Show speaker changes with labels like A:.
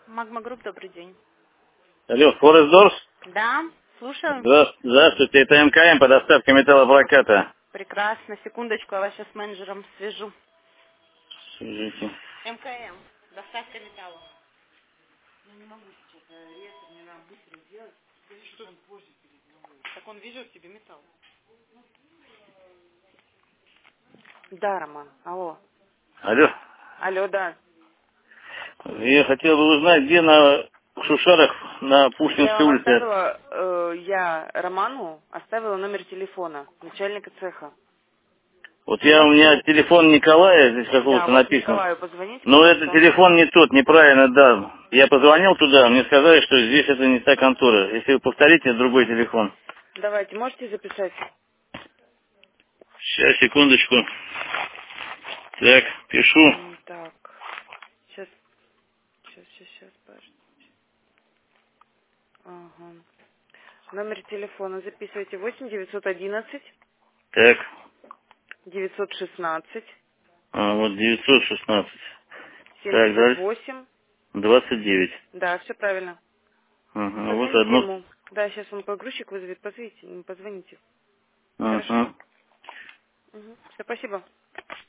A: Магма Групп, добрый день.
B: Алло, Форест Дорс?
A: Да, слушаю.
B: Здравствуйте, это МКМ по доставке металлопроката.
A: Прекрасно. Секундочку, я вас сейчас с менеджером свяжу.
B: Скажите.
A: МКМ. Доставка металла. Я не могу сейчас, реестр мне надо быстро сделать. Что? Он позже перезвонит. Так он везет тебе металл. Да, Роман. Алло.
B: Алло,
A: Алло, да.
B: я хотел бы узнать, где на Шушарах на
A: Я
B: Пушкинской
A: вам
B: улице.
A: оставила, я Роману оставила номер телефона начальника цеха.
B: Вот
A: Вы
B: у меня
A: можете...
B: телефон Николая здесь
A: Да,
B: какого-то
A: вот
B: написано.
A: Николаю позвоните,
B: Но это
A: пожалуйста.
B: телефон не тот, неправильно дал. Я позвонил туда, мне сказали, что здесь это не та контора. Если вы повторите, другой телефон.
A: Давайте, можете записать?
B: Сейчас, секундочку. Так, пишу.
A: Так, сейчас, подожди. Ага. Номер телефона записывайте 8 911
B: Так,
A: 916
B: вот 916. Так, дальше.
A: 78.
B: 29.
A: Да, все правильно.
B: Ага, вот
A: Позвоните
B: одно.
A: ему. Да, сейчас он погрузчик вызовет. Позвоните. Позвоните. Хорошо?
B: Ага.
A: Все, спасибо.